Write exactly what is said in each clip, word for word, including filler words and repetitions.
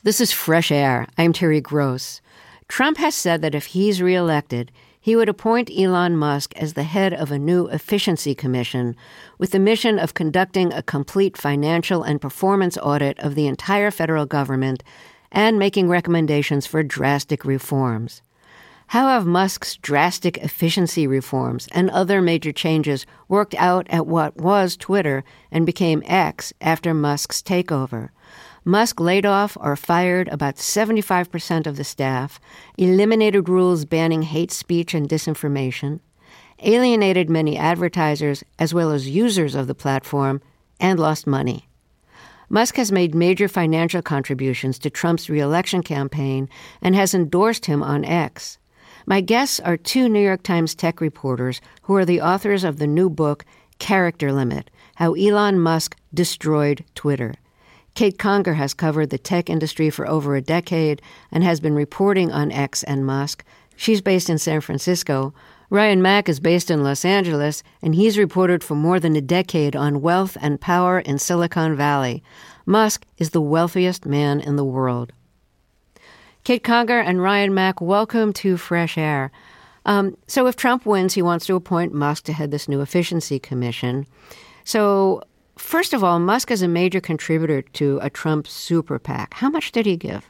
This is Fresh Air. I'm Terry Gross. Trump has said that if he's reelected, he would appoint Elon Musk as the head of a new efficiency commission with the mission of conducting a complete financial and performance audit of the entire federal government and making recommendations for drastic reforms. How have Musk's drastic efficiency reforms and other major changes worked out at what was Twitter and became X after Musk's takeover? Musk laid off or fired about seventy-five percent of the staff, eliminated rules banning hate speech and disinformation, alienated many advertisers as well as users of the platform, and lost money. Musk has made major financial contributions to Trump's re-election campaign and has endorsed him on X. My guests are two New York Times tech reporters who are the authors of the new book, Character Limit: How Elon Musk Destroyed Twitter. Kate Conger has covered the tech industry for over a decade and has been reporting on X and Musk. She's based in San Francisco. Ryan Mack is based in Los Angeles, and he's reported for more than a decade on wealth and power in Silicon Valley. Musk is the wealthiest man in the world. Kate Conger and Ryan Mack, welcome to Fresh Air. Um, so if Trump wins, he wants to appoint Musk to head this new efficiency commission. So first of all, Musk is a major contributor to a Trump super PAC. How much did he give?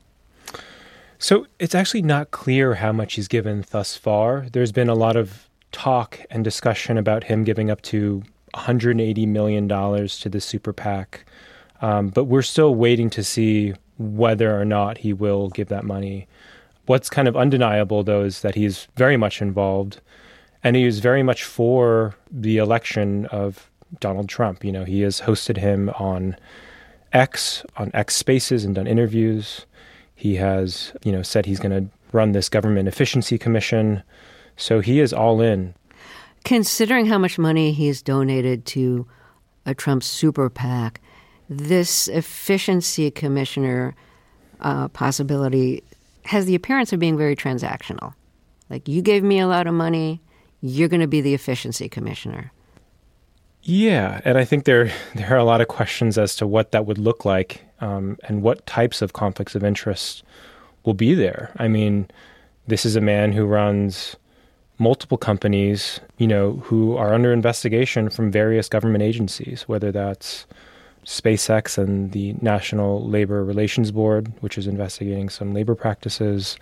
So it's actually not clear how much he's given thus far. There's been a lot of talk and discussion about him giving up to one hundred eighty million dollars to the super PAC. Um, but we're still waiting to see whether or not he will give that money. What's kind of undeniable, though, is that he's very much involved, and he is very much for the election of Donald Trump. You know, he has hosted him on X, on X Spaces, and done interviews. He has, you know, said he's going to run this government efficiency commission. So he is all in. Considering how much money he's donated to a Trump super PAC, this efficiency commissioner uh, possibility has the appearance of being very transactional. Like, you gave me a lot of money, you're going to be the efficiency commissioner. Yeah, and I think there there are a lot of questions as to what that would look like um, and what types of conflicts of interest will be there. I mean, this is a man who runs multiple companies, you know, who are under investigation from various government agencies, whether that's SpaceX and the National Labor Relations Board, which is investigating some labor practices,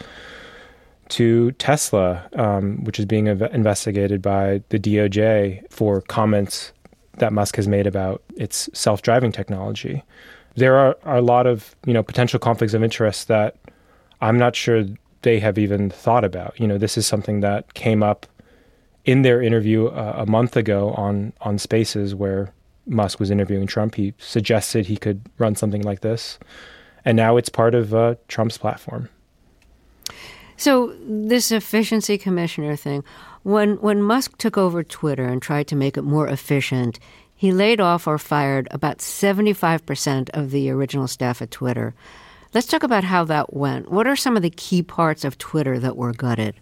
to Tesla, um, which is being ev- investigated by the D O J for comments that Musk has made about its self-driving technology. There are, are a lot of, you know, potential conflicts of interest that I'm not sure they have even thought about. You know, this is something that came up in their interview uh, a month ago on, on Spaces, where Musk was interviewing Trump. He suggested he could run something like this. And now it's part of uh, Trump's platform. So this efficiency commissioner thing, when when Musk took over Twitter and tried to make it more efficient, he laid off or fired about seventy-five percent of the original staff at Twitter. Let's talk about how that went. What are some of the key parts of Twitter that were gutted?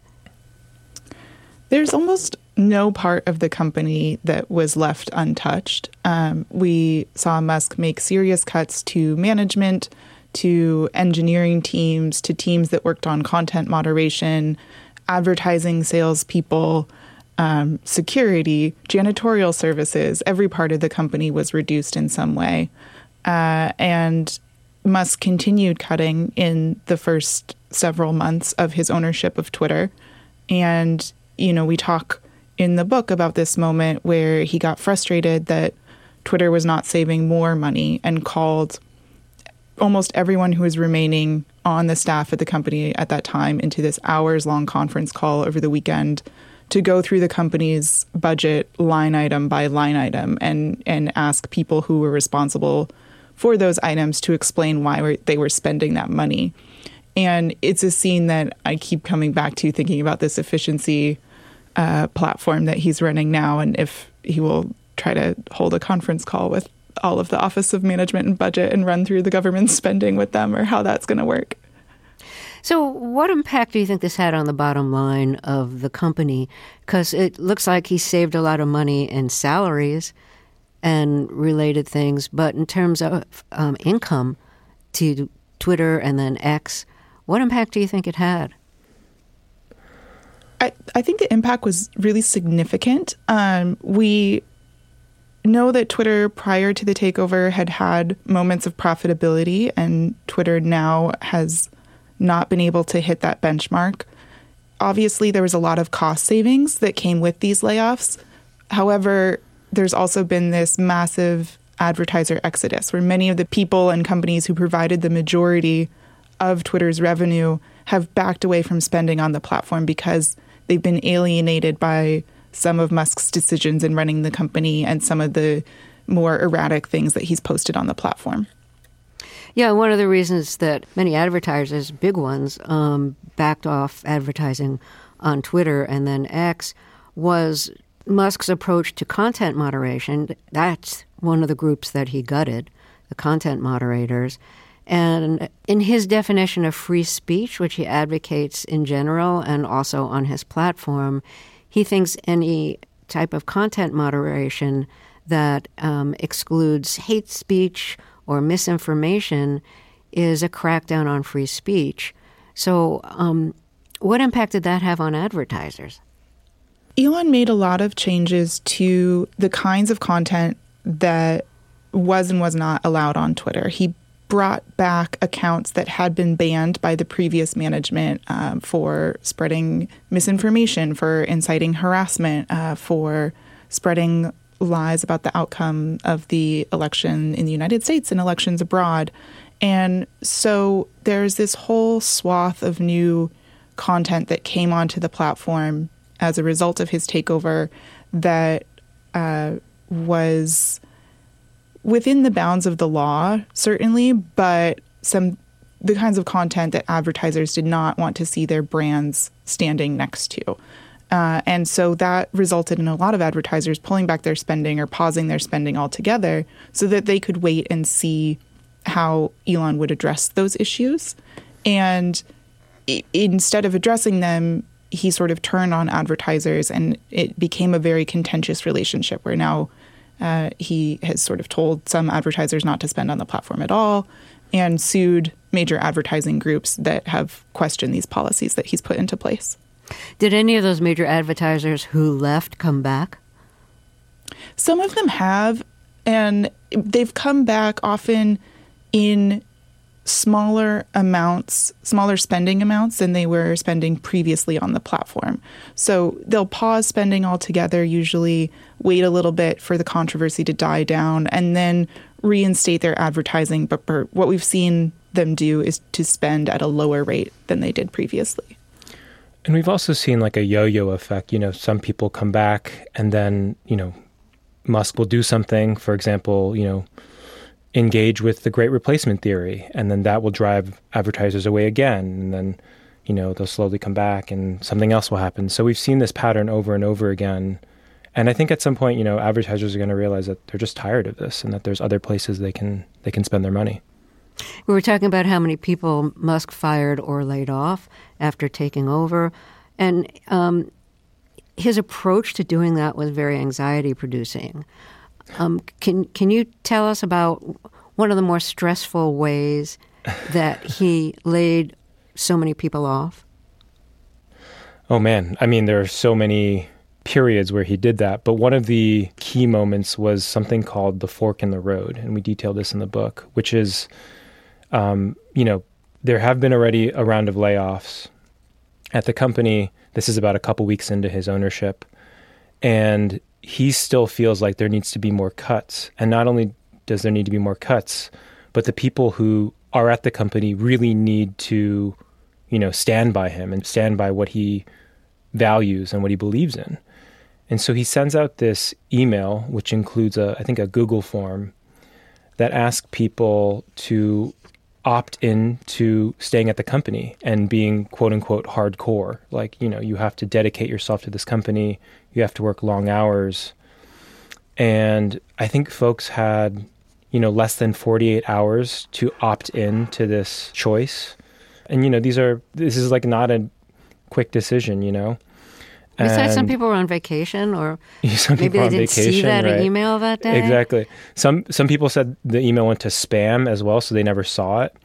There's almost no part of the company that was left untouched. Um, we saw Musk make serious cuts to management, to engineering teams, to teams that worked on content moderation, advertising salespeople, um, security, janitorial services. Every part of the company was reduced in some way. Uh, and Musk continued cutting in the first several months of his ownership of Twitter. And, you know, we talk in the book about this moment where he got frustrated that Twitter was not saving more money and called almost everyone who was remaining on the staff at the company at that time into this hours-long conference call over the weekend to go through the company's budget line item by line item and, and ask people who were responsible for those items to explain why they were spending that money. And it's a scene that I keep coming back to, thinking about this efficiency uh, platform that he's running now, and if he will try to hold a conference call with all of the Office of Management and Budget and run through the government spending with them, or how that's going to work. So what impact do you think this had on the bottom line of the company? Because it looks like he saved a lot of money in salaries and related things, but in terms of um, income to Twitter and then X. What impact do you think it had? I, I think the impact was really significant. Um, we know that Twitter, prior to the takeover, had had moments of profitability, and Twitter now has not been able to hit that benchmark. Obviously, there was a lot of cost savings that came with these layoffs. However, there's also been this massive advertiser exodus where many of the people and companies who provided the majority of Twitter's revenue have backed away from spending on the platform because they've been alienated by some of Musk's decisions in running the company and some of the more erratic things that he's posted on the platform. Yeah, one of the reasons that many advertisers, big ones, um, backed off advertising on Twitter and then X was Musk's approach to content moderation. That's one of the groups that he gutted, the content moderators. And in his definition of free speech, which he advocates in general and also on his platform, he thinks any type of content moderation that um, excludes hate speech or misinformation is a crackdown on free speech. So um, what impact did that have on advertisers? Elon made a lot of changes to the kinds of content that was and was not allowed on Twitter. He brought back accounts that had been banned by the previous management um, for spreading misinformation, for inciting harassment, uh, for spreading lies about the outcome of the election in the United States and elections abroad. And so there's this whole swath of new content that came onto the platform as a result of his takeover that uh, was within the bounds of the law, certainly, but some the kinds of content that advertisers did not want to see their brands standing next to. Uh, and so that resulted in a lot of advertisers pulling back their spending or pausing their spending altogether so that they could wait and see how Elon would address those issues. And I- instead of addressing them, he sort of turned on advertisers, and it became a very contentious relationship where now uh, he has sort of told some advertisers not to spend on the platform at all and sued major advertising groups that have questioned these policies that he's put into place. Did any of those major advertisers who left come back? Some of them have, and they've come back often in smaller amounts, smaller spending amounts than they were spending previously on the platform. So they'll pause spending altogether, usually wait a little bit for the controversy to die down, and then reinstate their advertising. But what we've seen them do is to spend at a lower rate than they did previously. And we've also seen like a yo-yo effect. You know, some people come back and then, you know, Musk will do something, for example, you know, engage with the great replacement theory, and then that will drive advertisers away again. And then, you know, they'll slowly come back and something else will happen. So we've seen this pattern over and over again. And I think at some point, you know, advertisers are going to realize that they're just tired of this and that there's other places they can they can spend their money. We were talking about how many people Musk fired or laid off after taking over. And um, his approach to doing that was very anxiety-producing. Um, can can you tell us about one of the more stressful ways that he laid so many people off? Oh, man. I mean, there are so many periods where he did that. But one of the key moments was something called the fork in the road. And we detail this in the book, which is, um, you know, there have been already a round of layoffs at the company. This is about a couple weeks into his ownership. And he still feels like there needs to be more cuts. And not only does there need to be more cuts, but the people who are at the company really need to, you know, stand by him and stand by what he values and what he believes in. And so he sends out this email, which includes, a, I think, a Google form that asks people to opt in to staying at the company and being, quote unquote, hardcore. Like, you know, you have to dedicate yourself to this company. You have to work long hours. And I think folks had, you know, less than forty-eight hours to opt in to this choice. And, you know, these are, this is like not a quick decision, you know. Besides, and some people were on vacation, or some maybe they didn't see that right? email that day. Exactly. Some some people said the email went to spam as well, so they never saw it.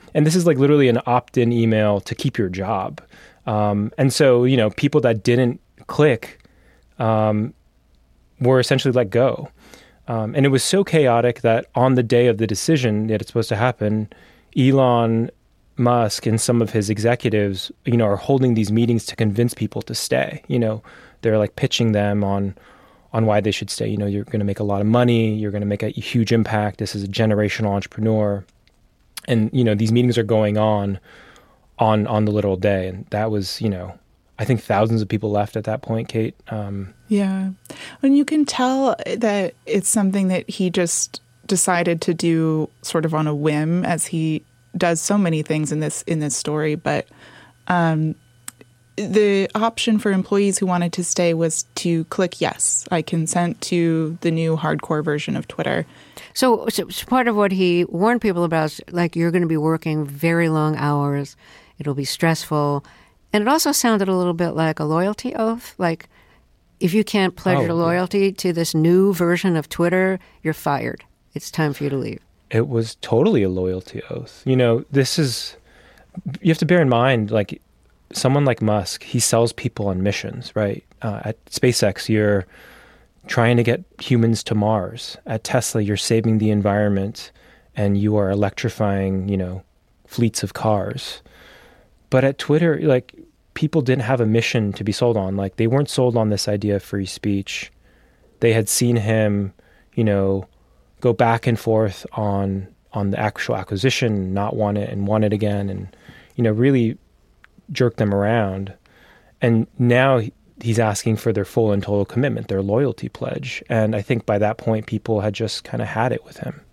And this is like literally an opt-in email to keep your job. Um, and so, you know, people that didn't click um, were essentially let go. Um, and it was so chaotic that on the day of the decision that it's supposed to happen, Elon Musk and some of his executives, you know, are holding these meetings to convince people to stay. You know, they're like pitching them on on why they should stay. You know, you're going to make a lot of money. You're going to make a huge impact. This is a generational entrepreneur. And, you know, these meetings are going on on on the literal day. And that was, you know, I think thousands of people left at that point, Kate. Um, yeah. And you can tell that it's something that he just decided to do sort of on a whim, as he does so many things in this in this story. But um, the option for employees who wanted to stay was to click yes, I consent to the new hardcore version of Twitter. So, so part of what he warned people about is, like, you're going to be working very long hours. It'll be stressful. And it also sounded a little bit like a loyalty oath. Like, if you can't pledge Oh, your loyalty yeah. to this new version of Twitter, you're fired. It's time for you to leave. It was totally a loyalty oath. You know, this is, you have to bear in mind, like, someone like Musk, he sells people on missions, right? Uh, at SpaceX, you're trying to get humans to Mars. At Tesla, you're saving the environment and you are electrifying, you know, fleets of cars. But at Twitter, like, people didn't have a mission to be sold on. Like, they weren't sold on this idea of free speech. They had seen him, you know, go back and forth on on the actual acquisition, not want it and want it again, and, you know, really jerk them around. And now he's asking for their full and total commitment, their loyalty pledge. And I think by that point, people had just kind of had it with him.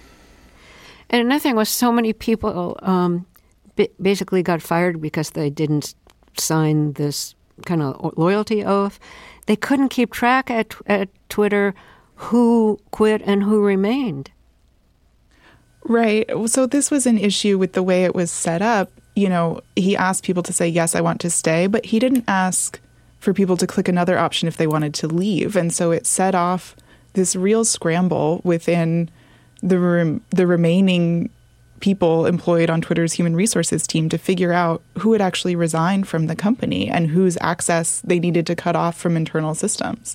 And another thing was, so many people um, b- basically got fired because they didn't sign this kind of loyalty oath. They couldn't keep track at, at Twitter who quit and who remained. Right. So this was an issue with the way it was set up. You know, he asked people to say, yes, I want to stay, but he didn't ask for people to click another option if they wanted to leave. And so it set off this real scramble within the rem- the remaining people employed on Twitter's human resources team to figure out who had actually resigned from the company and whose access they needed to cut off from internal systems.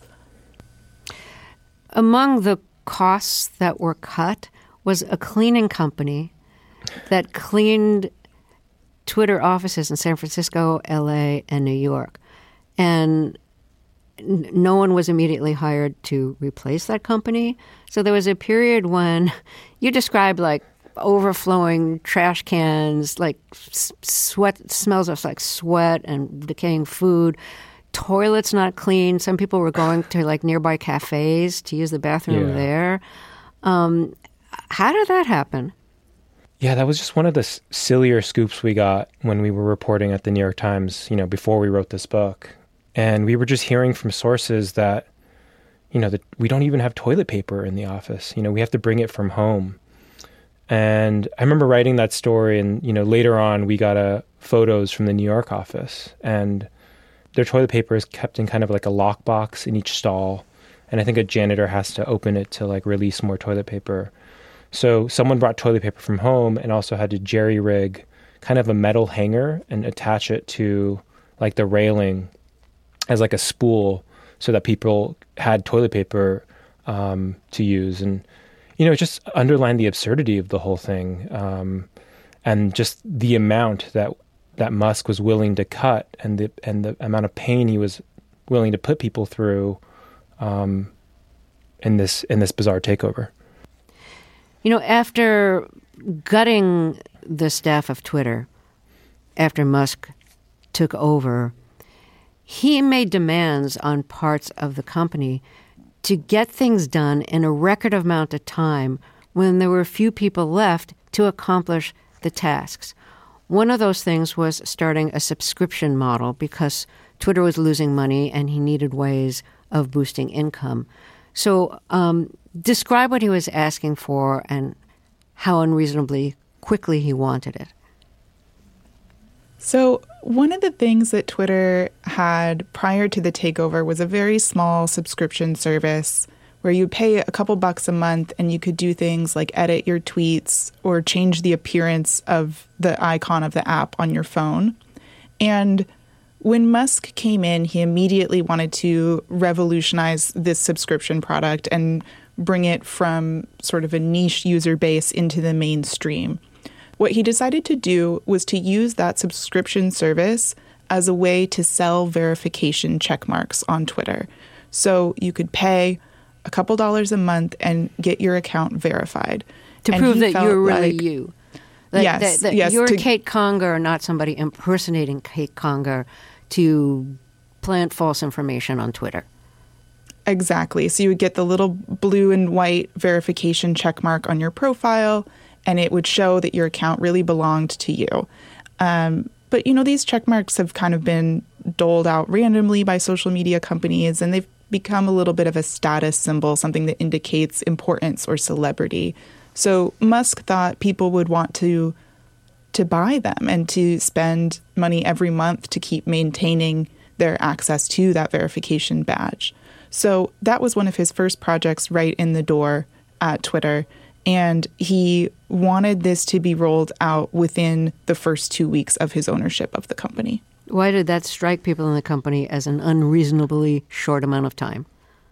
Among the costs that were cut was a cleaning company that cleaned Twitter offices in San Francisco, L A, and New York. And n- no one was immediately hired to replace that company. So there was a period when you described, like, overflowing trash cans, like s- sweat, smells of like sweat and decaying food, toilets not clean. Some people were going to like nearby cafes to use the bathroom Yeah. there. Um, how did that happen? Yeah, that was just one of the s- sillier scoops we got when we were reporting at the New York Times, you know, before we wrote this book. And we were just hearing from sources that, you know, that we don't even have toilet paper in the office. You know, we have to bring it from home. And I remember writing that story, and, you know, later on we got uh, photos from the New York office, and their toilet paper is kept in kind of like a lockbox in each stall. And I think a janitor has to open it to like release more toilet paper. So someone brought toilet paper from home and also had to jerry rig kind of a metal hanger and attach it to like the railing as like a spool so that people had toilet paper um, to use. And, you know, it just underlined the absurdity of the whole thing, um, and just the amount that that Musk was willing to cut, and the and the amount of pain he was willing to put people through um, in this in this bizarre takeover. You know, after gutting the staff of Twitter, after Musk took over, he made demands on parts of the company to get things done in a record amount of time when there were few people left to accomplish the tasks. One of those things was starting a subscription model because Twitter was losing money and he needed ways of boosting income. So um, describe what he was asking for and how unreasonably quickly he wanted it. So one of the things that Twitter had prior to the takeover was a very small subscription service where you pay a couple bucks a month and you could do things like edit your tweets or change the appearance of the icon of the app on your phone. And when Musk came in, he immediately wanted to revolutionize this subscription product and bring it from sort of a niche user base into the mainstream. What he decided to do was to use that subscription service as a way to sell verification check marks on Twitter. So you could pay a couple dollars a month and get your account verified. To and prove that you're really like, you. That, yes, that, that yes. You're to, Kate Conger, not somebody impersonating Kate Conger to plant false information on Twitter. Exactly. So you would get the little blue and white verification check mark on your profile, and it would show that your account really belonged to you. Um, but, you know, these check marks have kind of been doled out randomly by social media companies, and they've become a little bit of a status symbol, something that indicates importance or celebrity. So Musk thought people would want to to buy them and to spend money every month to keep maintaining their access to that verification badge. So that was one of his first projects right in the door at Twitter. And he wanted this to be rolled out within the first two weeks of his ownership of the company. Why did that strike people in the company as an unreasonably short amount of time?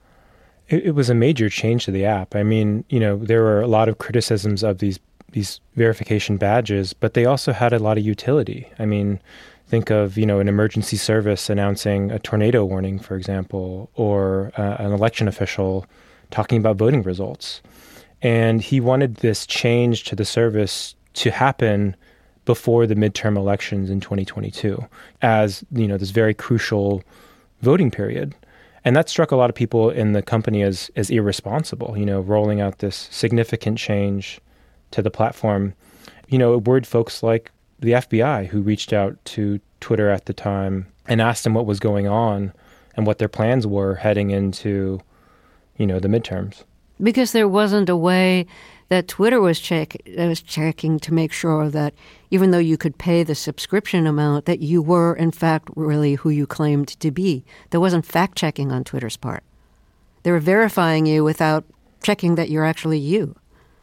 It, it was a major change to the app. I mean, you know, there were a lot of criticisms of these these verification badges, but they also had a lot of utility. I mean, think of, you know, an emergency service announcing a tornado warning, for example, or uh, an election official talking about voting results. And he wanted this change to the service to happen before the midterm elections in twenty twenty-two, as, you know, this very crucial voting period. And that struck a lot of people in the company as as irresponsible, you know, rolling out this significant change to the platform. You know, it worried folks like the F B I, who reached out to Twitter at the time and asked them what was going on and what their plans were heading into, you know, the midterms. Because there wasn't a way that Twitter was check was checking to make sure that even though you could pay the subscription amount, that you were, in fact, really who you claimed to be. There wasn't fact-checking on Twitter's part. They were verifying you without checking that you're actually you.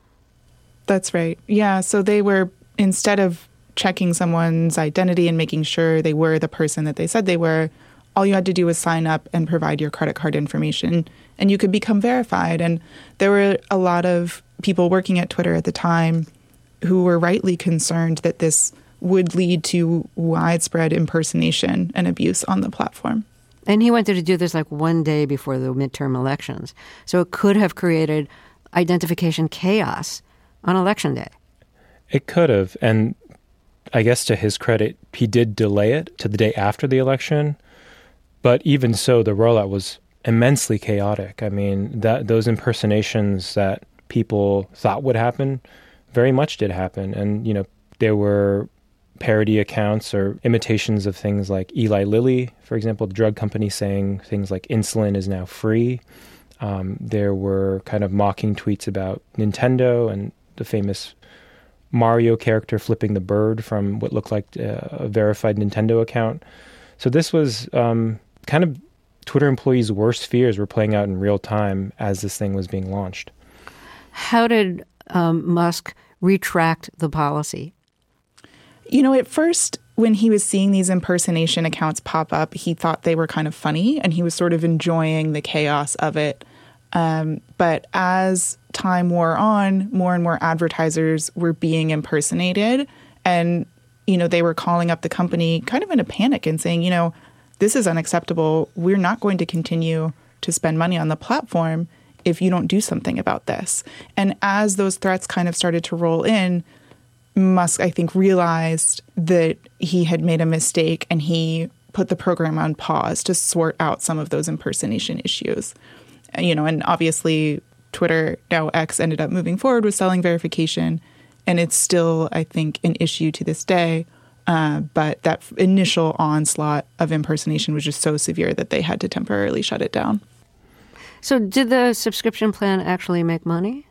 That's right. Yeah, so they were, instead of checking someone's identity and making sure they were the person that they said they were, all you had to do was sign up and provide your credit card information, and you could become verified. And there were a lot of people working at Twitter at the time who were rightly concerned that this would lead to widespread impersonation and abuse on the platform. And he wanted to do this like one day before the midterm elections. So it could have created identification chaos on election day. It could have. And I guess to his credit, he did delay it to the day after the election. But even so, the rollout was immensely chaotic. I mean, that those impersonations that people thought would happen very much did happen. And, you know, there were parody accounts or imitations of things like Eli Lilly, for example, the drug company, saying things like insulin is now free. Um, there were kind of mocking tweets about Nintendo and the famous Mario character flipping the bird from what looked like a verified Nintendo account. So this was um, kind of Twitter employees' worst fears were playing out in real time as this thing was being launched. How did um, Musk retract the policy? You know, at first, when he was seeing these impersonation accounts pop up, he thought they were kind of funny, and he was sort of enjoying the chaos of it. Um, but as time wore on, more and more advertisers were being impersonated, and, you know, they were calling up the company kind of in a panic and saying, you know, this is unacceptable. We're not going to continue to spend money on the platform if you don't do something about this. And as those threats kind of started to roll in, Musk, I think, realized that he had made a mistake, and he put the program on pause to sort out some of those impersonation issues. You know, and obviously Twitter, now X, ended up moving forward with selling verification, and it's still, I think, an issue to this day. Uh, but that initial onslaught of impersonation was just so severe that they had to temporarily shut it down. So did the subscription plan actually make money?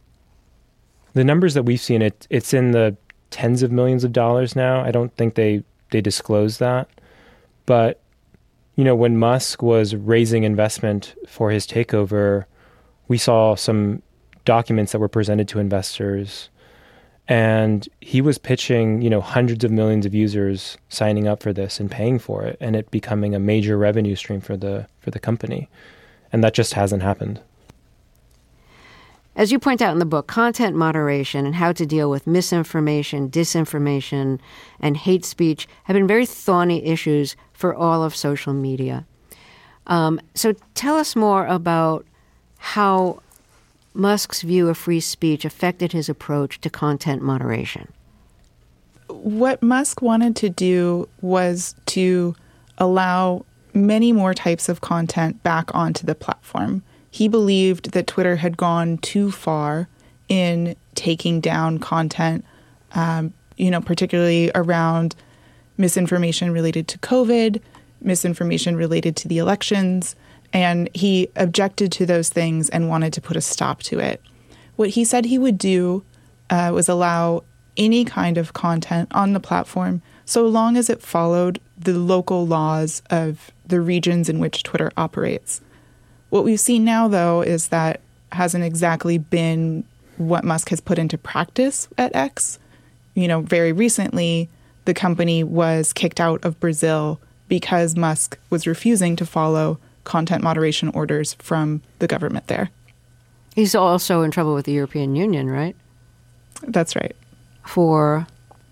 The numbers that we've seen, it it's in the tens of millions of dollars now. I don't think they, they disclose that. But, you know, when Musk was raising investment for his takeover, we saw some documents that were presented to investors, and he was pitching, you know, hundreds of millions of users signing up for this and paying for it, and it becoming a major revenue stream for the for the company. And that just hasn't happened. As you point out in the book, content moderation and how to deal with misinformation, disinformation, and hate speech have been very thorny issues for all of social media. Um, so tell us more about how Musk's view of free speech affected his approach to content moderation. What Musk wanted to do was to allow many more types of content back onto the platform. He believed that Twitter had gone too far in taking down content, um, you know, particularly around misinformation related to COVID, misinformation related to the elections, and he objected to those things and wanted to put a stop to it. What he said he would do uh, was allow any kind of content on the platform so long as it followed the local laws of the regions in which Twitter operates. What we've seen now, though, is that hasn't exactly been what Musk has put into practice at X. You know, very recently, the company was kicked out of Brazil because Musk was refusing to follow content moderation orders from the government there. He's also in trouble with the European Union, right? That's right. For?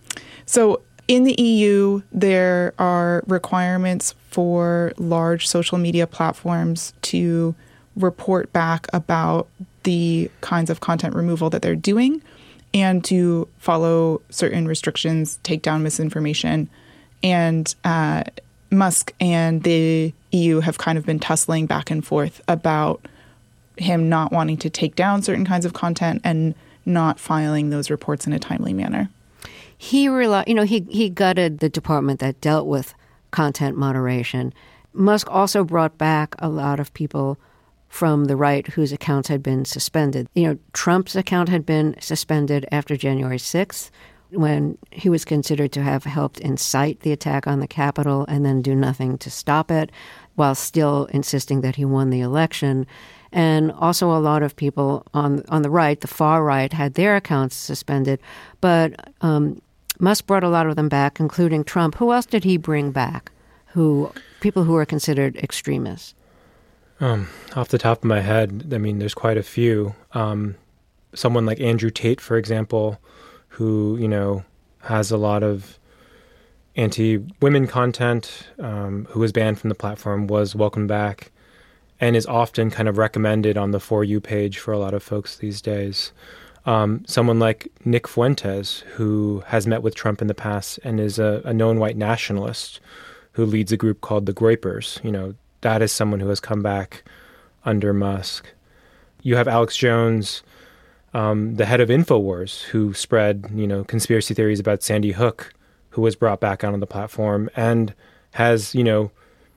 So in the E U, there are requirements for large social media platforms to report back about the kinds of content removal that they're doing and to follow certain restrictions, take down misinformation. And uh, Musk and the E U have kind of been tussling back and forth about him not wanting to take down certain kinds of content and not filing those reports in a timely manner. He reli- you know, he, he gutted the department that dealt with content moderation. Musk also brought back a lot of people from the right whose accounts had been suspended. You know, Trump's account had been suspended after January sixth, when he was considered to have helped incite the attack on the Capitol and then do nothing to stop it, while still insisting that he won the election. And also a lot of people on on the right, the far right, had their accounts suspended. But um, Musk brought a lot of them back, including Trump. Who else did he bring back? Who people who are considered extremists? Um, off the top of my head, I mean, there's quite a few. Um, someone like Andrew Tate, for example, who, you know, has a lot of anti-women content, um, who was banned from the platform, was welcomed back, and is often kind of recommended on the For You page for a lot of folks these days. Um, someone like Nick Fuentes, who has met with Trump in the past and is a, a known white nationalist who leads a group called the Groypers. You know, that is someone who has come back under Musk. You have Alex Jones, um, the head of InfoWars, who spread, you know, conspiracy theories about Sandy Hook, who was brought back onto the platform and has, you know,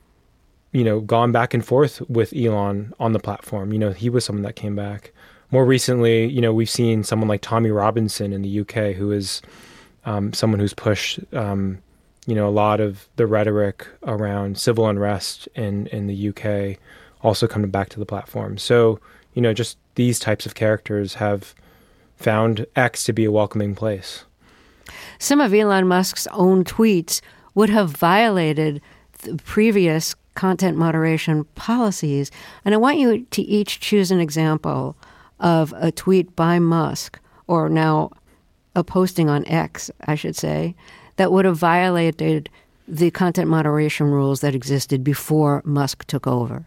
you know, gone back and forth with Elon on the platform. You know, he was someone that came back. More recently, you know, we've seen someone like Tommy Robinson in the U K, who is um, someone who's pushed, um, you know, a lot of the rhetoric around civil unrest in, in the U K, also coming back to the platform. So, you know, just these types of characters have found X to be a welcoming place. Some of Elon Musk's own tweets would have violated the previous content moderation policies. And I want you to each choose an example of a tweet by Musk, or now a posting on X, I should say, that would have violated the content moderation rules that existed before Musk took over.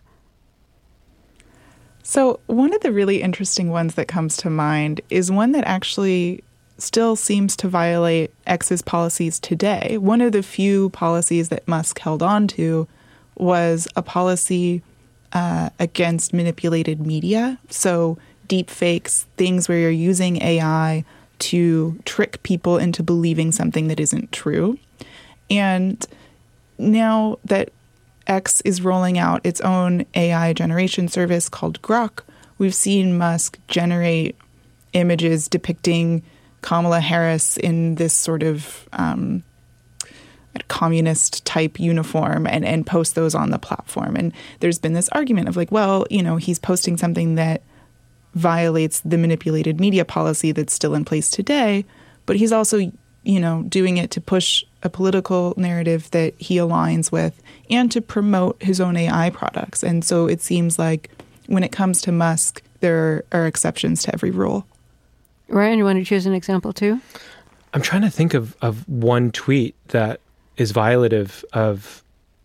So one of the really interesting ones that comes to mind is one that actually still seems to violate X's policies today. One of the few policies that Musk held on to was a policy uh, against manipulated media. So deep fakes, things where you're using A I to trick people into believing something that isn't true. And now that X is rolling out its own A I generation service called Grok, we've seen Musk generate images depicting Kamala Harris in this sort of um, communist type uniform and, and post those on the platform. And there's been this argument of like, well, you know, he's posting something that violates the manipulated media policy that's still in place today, but he's also, you know, doing it to push a political narrative that he aligns with and to promote his own A I products. And so it seems like when it comes to Musk, there are exceptions to every rule. Ryan, you want to choose an example too? I'm trying to think of, of one tweet that is violative of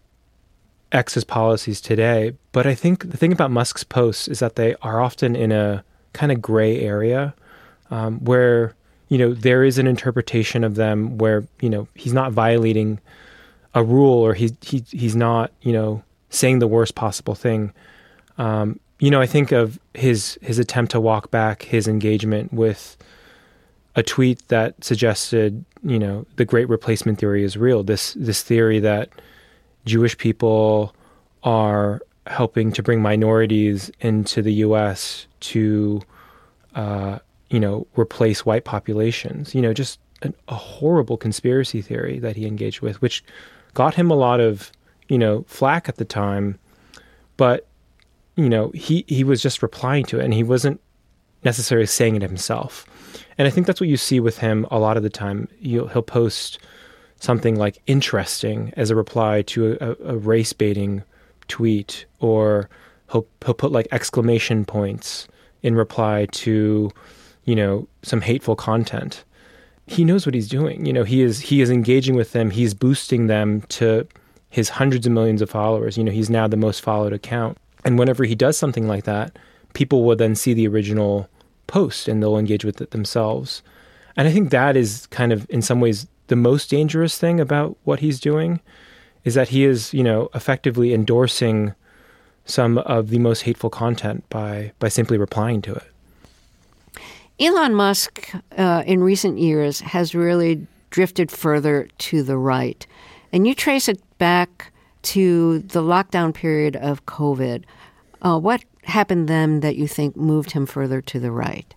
X's policies today. But I think the thing about Musk's posts is that they are often in a kind of gray area um, where, you know, there is an interpretation of them where, you know, he's not violating a rule or he's, he, he's not, you know, saying the worst possible thing. Um, you know, I think of his his attempt to walk back his engagement with a tweet that suggested, you know, the Great Replacement theory is real. This this theory that Jewish people are helping to bring minorities into the U S to, uh, you know, replace white populations. You know, just an, a horrible conspiracy theory that he engaged with, which got him a lot of, you know, flack at the time. But, you know, he, he was just replying to it, and he wasn't necessarily saying it himself. And I think that's what you see with him a lot of the time. He'll, he'll post something like interesting as a reply to a, a race baiting tweet, or he'll he'll put like exclamation points in reply to, you know, some hateful content. He knows what he's doing. You know, he is he is engaging with them. He's boosting them to his hundreds of millions of followers. You know, he's now the most followed account. And whenever he does something like that, people will then see the original post and they'll engage with it themselves. And I think that is kind of, in some ways, the most dangerous thing about what he's doing, is that he is, you know, effectively endorsing some of the most hateful content by by simply replying to it. Elon Musk, uh, in recent years, has really drifted further to the right. And you trace it back to the lockdown period of COVID. Uh, what happened then that you think moved him further to the right?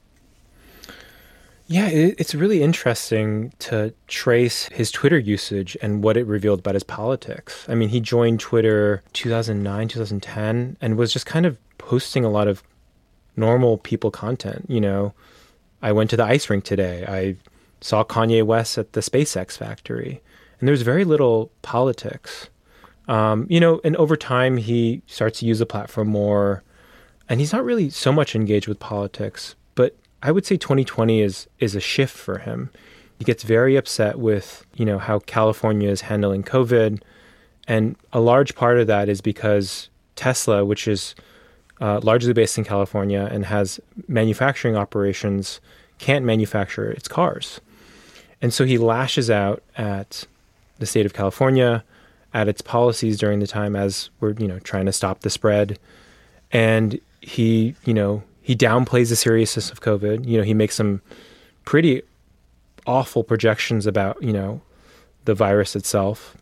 Yeah, it, it's really interesting to trace his Twitter usage and what it revealed about his politics. I mean, he joined Twitter two thousand nine, two thousand ten, and was just kind of posting a lot of normal people content. You know, I went to the ice rink today. I saw Kanye West at the SpaceX factory. And there's very little politics. Um, you know, and over time, he starts to use the platform more. And he's not really so much engaged with politics. But I would say twenty twenty is is a shift for him. He gets very upset with, you know, how California is handling COVID. And a large part of that is because Tesla, which is uh, largely based in California and has manufacturing operations, can't manufacture its cars. And so he lashes out at the state of California, at its policies during the time as we're, you know, trying to stop the spread. And he, you know, he downplays the seriousness of COVID. You know, he makes some pretty awful projections about, you know, the virus itself.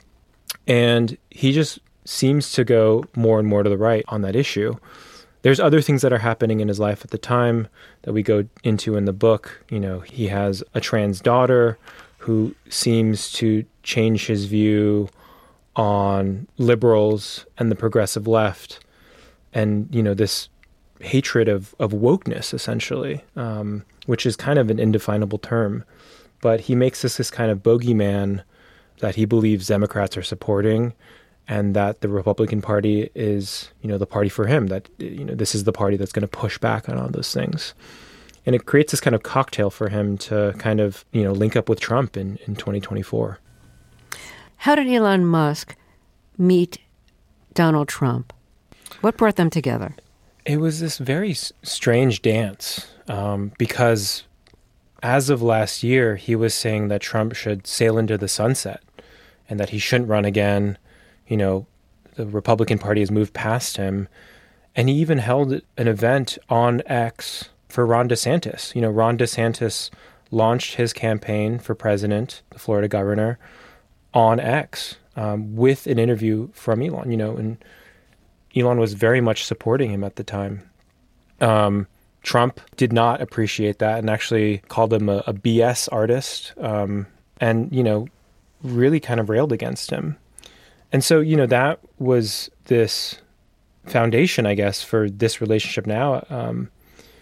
And he just seems to go more and more to the right on that issue. There's other things that are happening in his life at the time that we go into in the book. You know, he has a trans daughter who seems to change his view on liberals and the progressive left, and, you know, this hatred of, of wokeness, essentially, um, which is kind of an indefinable term. But he makes this this kind of bogeyman that he believes Democrats are supporting, and that the Republican Party is, you know, the party for him, that, you know, this is the party that's going to push back on all those things. And it creates this kind of cocktail for him to kind of, you know, link up with Trump in, in twenty twenty-four. How did Elon Musk meet Donald Trump? What brought them together? It was this very s- strange dance um, because as of last year, he was saying that Trump should sail into the sunset and that he shouldn't run again. You know, the Republican Party has moved past him. And he even held an event on X for Ron DeSantis. You know, Ron DeSantis launched his campaign for president, the Florida governor, on X um, with an interview from Elon, you know, and Elon was very much supporting him at the time. Um, Trump did not appreciate that and actually called him a, a B S artist um, and, you know, really kind of railed against him. And so, you know, that was this foundation, I guess, for this relationship now. Um,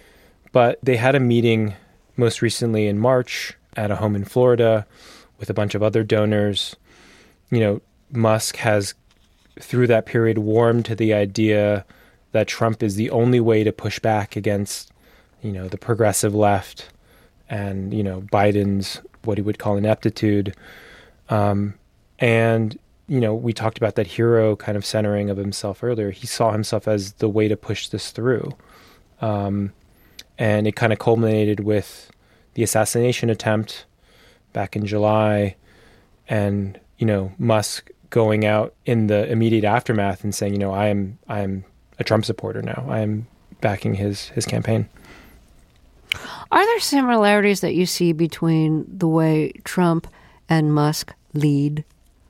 But they had a meeting most recently in March at a home in Florida with a bunch of other donors. You know, Musk has, through that period, warmed to the idea that Trump is the only way to push back against, you know, the progressive left and, you know, Biden's what he would call ineptitude. Um, and, you know, we talked about that hero kind of centering of himself earlier. He saw himself as the way to push this through. Um, and it kind of culminated with the assassination attempt back in July and, you know, Musk going out in the immediate aftermath and saying, you know, I am, I am a Trump supporter now. I am backing his, his campaign. Are there similarities that you see between the way Trump and Musk lead?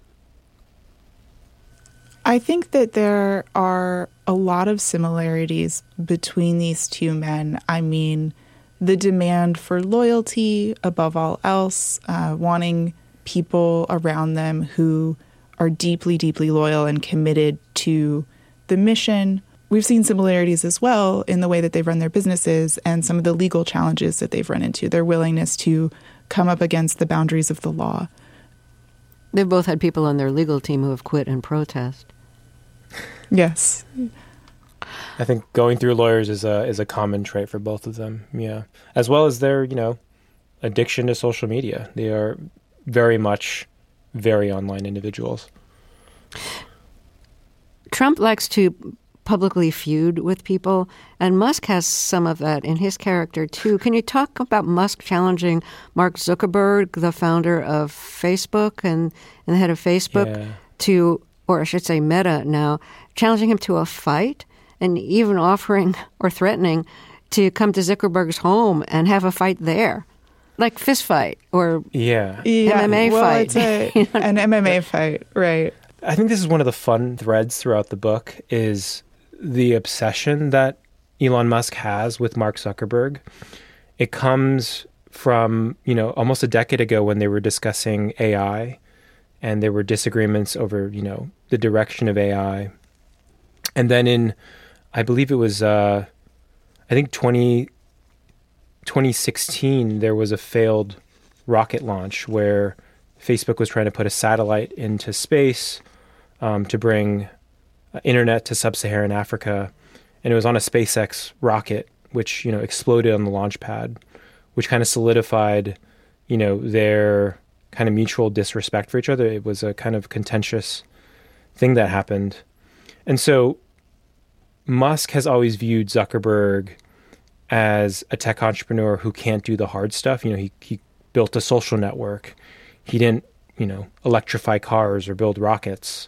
I think that there are a lot of similarities between these two men. I mean, the demand for loyalty above all else, uh, wanting people around them who are deeply, deeply loyal and committed to the mission. We've seen similarities as well in the way that they've run their businesses and some of the legal challenges that they've run into, their willingness to come up against the boundaries of the law. They've both had people on their legal team who have quit in protest. Yes. I think going through lawyers is a is a common trait for both of them, yeah. As well as their, you know, addiction to social media. They are very much very online individuals. Trump likes to publicly feud with people, and Musk has some of that in his character too. Can you talk about Musk challenging Mark Zuckerberg, the founder of Facebook and, and the head of Facebook, yeah. to, or I should say Meta now, challenging him to a fight and even offering or threatening to come to Zuckerberg's home and have a fight there? Like fist fight or yeah. yeah. M M A well, fight. It's a, an M M A fight, right. I think this is one of the fun threads throughout the book is the obsession that Elon Musk has with Mark Zuckerberg. It comes from, you know, almost a decade ago when they were discussing A I and there were disagreements over, you know, the direction of A I. And then in, I believe it was, uh, I think twenty, twenty sixteen, there was a failed rocket launch where Facebook was trying to put a satellite into space um, to bring uh, internet to sub-Saharan Africa. And it was on a SpaceX rocket, which, you know, exploded on the launch pad, which kind of solidified, you know, their kind of mutual disrespect for each other. It was a kind of contentious thing that happened. And so Musk has always viewed Zuckerberg as a tech entrepreneur who can't do the hard stuff. You know, he, he built a social network. He didn't, you know, electrify cars or build rockets.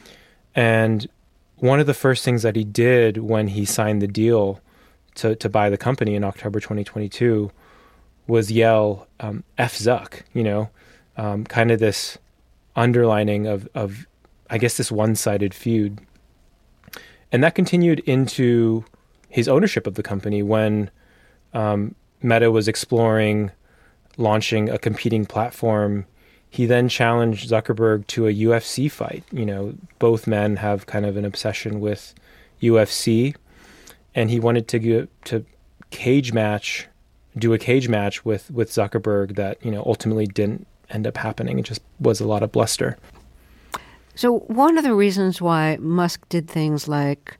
And one of the first things that he did when he signed the deal to, to buy the company in October twenty twenty-two was yell, um, F Zuck, you know, um, kind of this underlining of, of, I guess, this one-sided feud. And that continued into his ownership of the company when um, Meta was exploring launching a competing platform. He then challenged Zuckerberg to a U F C fight. You know, both men have kind of an obsession with U F C, and he wanted to get, to cage match, do a cage match with with Zuckerberg that, you know, ultimately didn't end up happening. It just was a lot of bluster. So one of the reasons why Musk did things like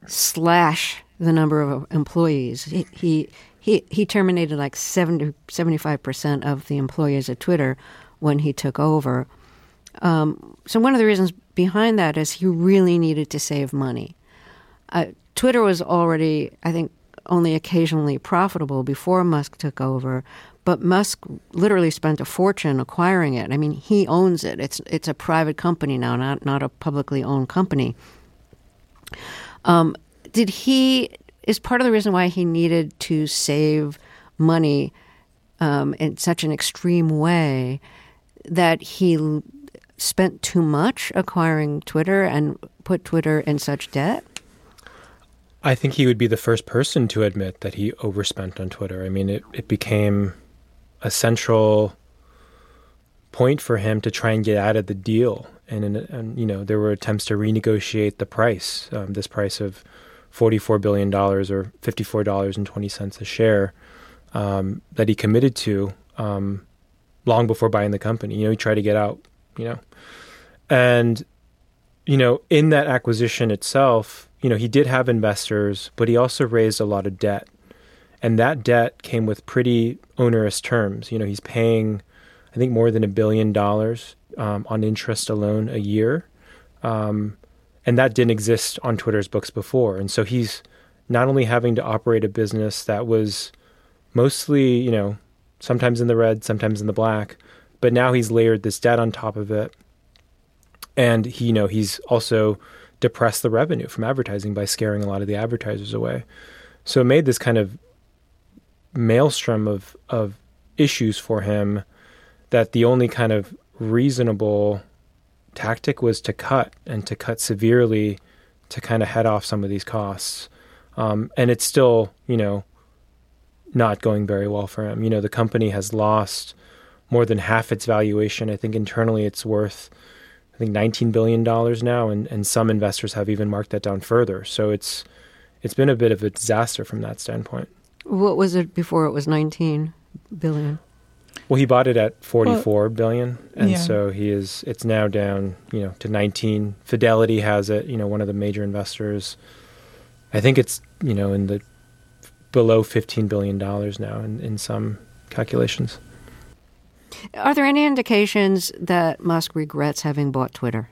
slash the number of employees, he he he, he terminated like seventy, seventy-five percent of the employees at Twitter when he took over. Um, so one of the reasons behind that is he really needed to save money. Uh, Twitter was already, I think, only occasionally profitable before Musk took over, but Musk literally spent a fortune acquiring it. I mean, he owns it. It's it's a private company now, not not a publicly owned company. Um, did he, is part of the reason why he needed to save money um, in such an extreme way that he l- spent too much acquiring Twitter and put Twitter in such debt? I think he would be the first person to admit that he overspent on Twitter. I mean, it, it became a central point for him to try and get out of the deal. And, and you know, there were attempts to renegotiate the price, um, this price of forty-four billion dollars or fifty-four dollars and twenty cents a share um, that he committed to um, long before buying the company. You know, he tried to get out, you know. And, you know, in that acquisition itself, you know, he did have investors, but he also raised a lot of debt. And that debt came with pretty onerous terms. You know, he's paying, I think, more than a billion dollars um, on interest alone a year. Um, and that didn't exist on Twitter's books before. And so he's not only having to operate a business that was mostly, you know, sometimes in the red, sometimes in the black, but now he's layered this debt on top of it. And he, you know, he's also depressed the revenue from advertising by scaring a lot of the advertisers away. So it made this kind of maelstrom of, of issues for him that the only kind of reasonable tactic was to cut and to cut severely to kind of head off some of these costs. Um, and it's still, you know, not going very well for him. You know, the company has lost more than half its valuation. I think internally it's worth, I think, nineteen billion dollars now, and, and some investors have even marked that down further. So it's it's been a bit of a disaster from that standpoint. What was it before it was nineteen billion? Well, he bought it at forty-four well, billion, and yeah. so he is. It's now down, you know, to nineteen. Fidelity has it, you know, one of the major investors. I think it's, you know, in the below fifteen billion dollars now in, in some calculations. Are there any indications that Musk regrets having bought Twitter?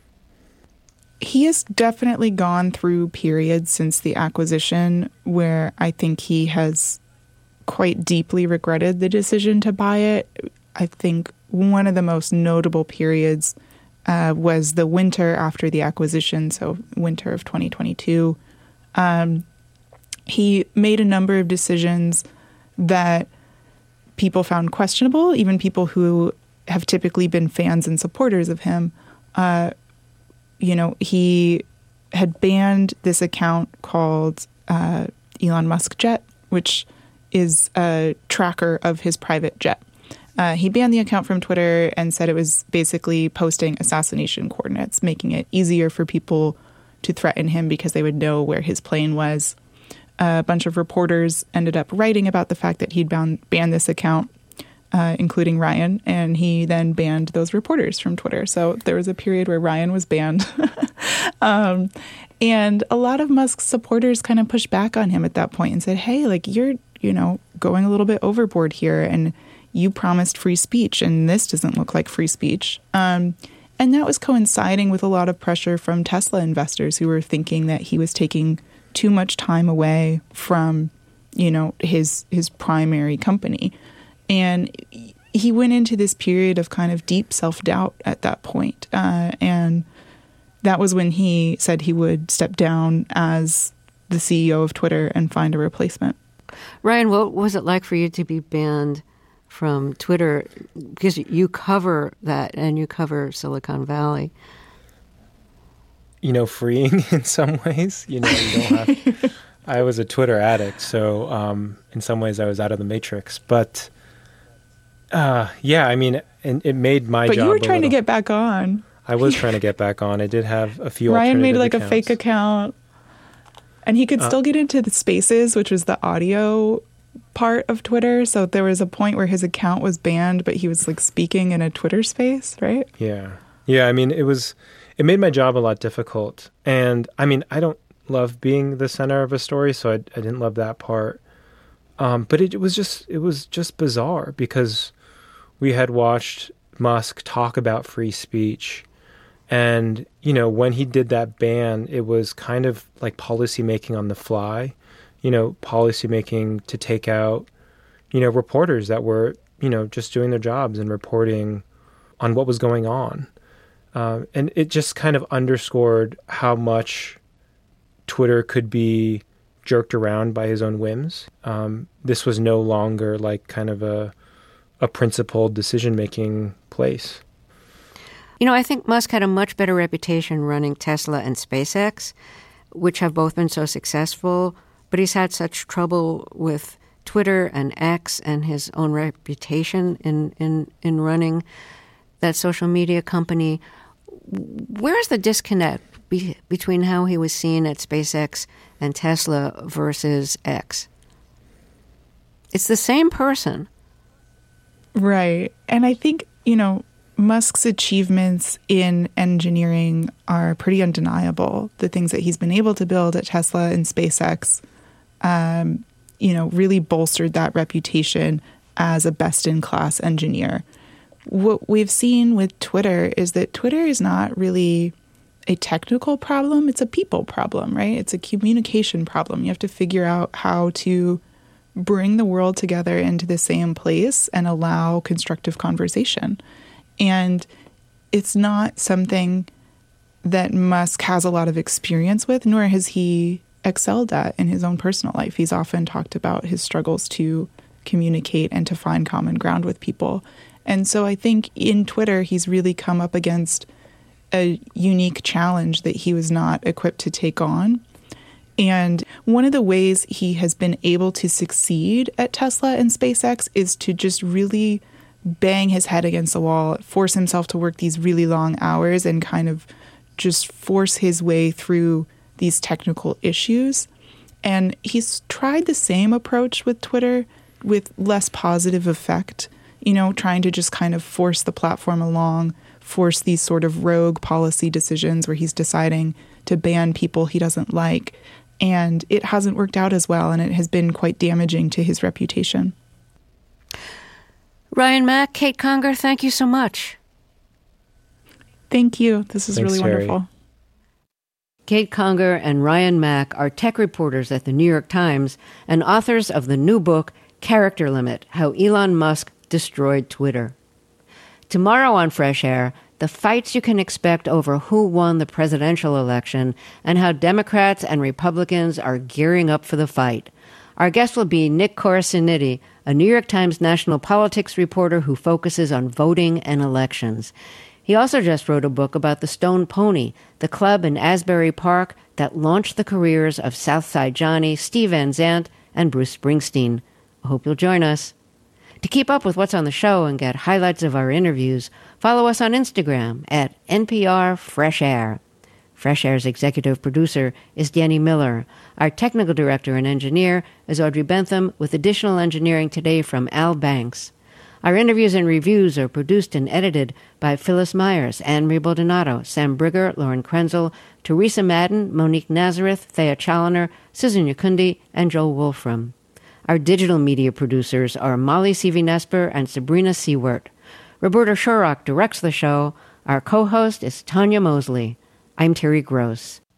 He has definitely gone through periods since the acquisition where I think he has quite deeply regretted the decision to buy it. I think one of the most notable periods uh, was the winter after the acquisition, so winter of twenty twenty-two. Um, he made a number of decisions that people found questionable, even people who have typically been fans and supporters of him. Uh, you know, he had banned this account called uh, Elon Musk Jet, which is a tracker of his private jet. Uh, he banned the account from Twitter and said it was basically posting assassination coordinates, making it easier for people to threaten him because they would know where his plane was. A bunch of reporters ended up writing about the fact that he'd bound, banned this account, uh, including Ryan, and he then banned those reporters from Twitter. So there was a period where Ryan was banned. um, and a lot of Musk's supporters kind of pushed back on him at that point and said, hey, like, you're, you know, going a little bit overboard here, and you promised free speech, and this doesn't look like free speech. Um, and that was coinciding with a lot of pressure from Tesla investors who were thinking that he was taking too much time away from, you know, his his primary company. And he went into this period of kind of deep self-doubt at that point. Uh, and that was when he said he would step down as the C E O of Twitter and find a replacement. Ryan, what was it like for you to be banned from Twitter? Because you cover that and you cover Silicon Valley. You know, freeing in some ways. You know, you don't have. I was a Twitter addict, so um, in some ways I was out of the matrix. But uh, yeah, I mean, it, it made my but job. But you were trying little, to get back on. I was trying to get back on. I did have a few. Ryan made like accounts. a fake account, and he could uh, still get into the Spaces, which was the audio part of Twitter. So there was a point where his account was banned, but he was like speaking in a Twitter space, right? Yeah, yeah. I mean, it was. It made my job a lot difficult. And I mean, I don't love being the center of a story, so I, I didn't love that part. Um, but it, it was just it was just bizarre because we had watched Musk talk about free speech. And, you know, when he did that ban, it was kind of like policy making on the fly, you know, policy making to take out, you know, reporters that were, you know, just doing their jobs and reporting on what was going on. Uh, and it just kind of underscored how much Twitter could be jerked around by his own whims. Um, this was no longer like kind of a a principled decision-making place. You know, I think Musk had a much better reputation running Tesla and SpaceX, which have both been so successful, but he's had such trouble with Twitter and X and his own reputation in, in, in running that social media company. Where's the disconnect be- between how he was seen at SpaceX and Tesla versus X. It's the same person. Right. And I think, you know, Musk's achievements in engineering are pretty undeniable. The things that he's been able to build at Tesla and SpaceX, um, you know, really bolstered that reputation as a best-in-class engineer. What we've seen with Twitter is that Twitter is not really a technical problem. It's a people problem, right? It's a communication problem. You have to figure out how to bring the world together into the same place and allow constructive conversation. And it's not something that Musk has a lot of experience with, nor has he excelled at in his own personal life. He's often talked about his struggles to communicate and to find common ground with people. And so I think in Twitter, he's really come up against a unique challenge that he was not equipped to take on. And one of the ways he has been able to succeed at Tesla and SpaceX is to just really bang his head against the wall, force himself to work these really long hours and kind of just force his way through these technical issues. And he's tried the same approach with Twitter with less positive effect, you know, trying to just kind of force the platform along, force these sort of rogue policy decisions where he's deciding to ban people he doesn't like. And it hasn't worked out as well, and it has been quite damaging to his reputation. Ryan Mac, Kate Conger, thank you so much. Thank you. This is Thanks, really Terry. wonderful. Kate Conger and Ryan Mac are tech reporters at the New York Times and authors of the new book, Character Limit: How Elon Musk Destroyed Twitter. Tomorrow on Fresh Air, the fights you can expect over who won the presidential election and how Democrats and Republicans are gearing up for the fight. Our guest will be Nick Corasaniti, a New York Times national politics reporter who focuses on voting and elections. He also just wrote a book about the Stone Pony, the club in Asbury Park that launched the careers of Southside Johnny, Steve Van Zandt, and Bruce Springsteen. I hope you'll join us. To keep up with what's on the show and get highlights of our interviews, follow us on Instagram at N P R Fresh Air. Fresh Air's executive producer is Danny Miller. Our technical director and engineer is Audrey Bentham, with additional engineering today from Al Banks. Our interviews and reviews are produced and edited by Phyllis Myers, Anne-Marie Baldonado, Sam Brigger, Lauren Krenzel, Teresa Madden, Monique Nazareth, Thea Challoner, Susan Yakundi, and Joel Wolfram. Our digital media producers are Molly Seavy-Nesper and Sabrina Seward. Roberta Shorrock directs the show. Our co-host is Tanya Mosley. I'm Terry Gross.